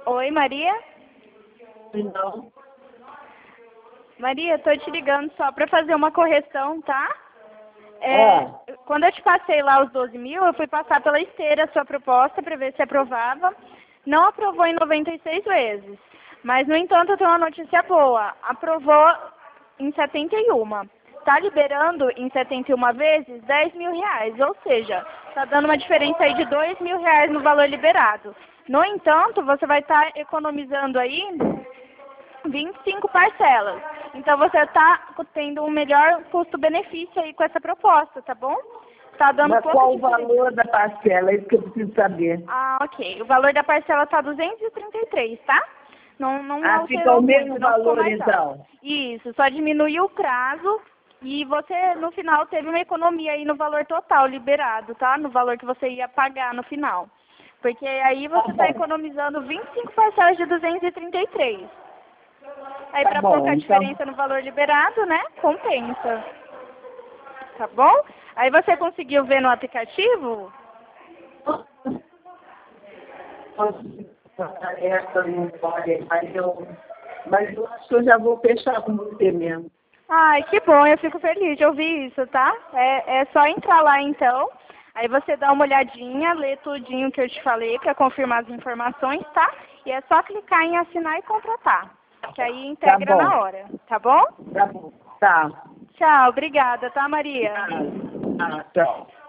Oi, Maria? Não. Maria, tô te ligando só para fazer uma correção, tá? Quando eu te passei lá os 12 mil, eu fui passar pela esteira a sua proposta para ver se aprovava. Não aprovou em 96 vezes. Mas, no entanto, eu tenho uma notícia boa. Aprovou em 71. Está liberando em 71 vezes 10 mil reais. Ou seja, está dando uma diferença aí de 2 mil reais no valor liberado. No entanto, você vai estar economizando aí 25 parcelas. Então você está tendo um melhor custo-benefício aí com essa proposta, tá bom? Tá dando Mas qual o valor da parcela? É isso que eu preciso saber. Ah, ok. O valor da parcela está 233, tá? Não Fica alterou o mesmo muito, não ficou valor, mais alto. então. Isso, só diminuiu o prazo e você, no final, teve uma economia aí no valor total liberado, tá? No valor que você ia pagar no final. Porque aí você está economizando 25 parcelas de 233. Aí Tá para bom, pouca então. diferença no valor liberado, né? Compensa. Tá bom? Aí você conseguiu ver no aplicativo? Essa não pode, mas eu acho que eu já vou fechar com você mesmo. Ai, que bom, eu fico feliz de ouvir isso, tá? É só entrar lá então, aí você dá uma olhadinha, lê tudinho que eu te falei para confirmar as informações, tá? E é só clicar em assinar e contratar, que aí integra na hora, tá bom? Tá bom. Tá. Tchau, obrigada, tá, Maria? Tchau.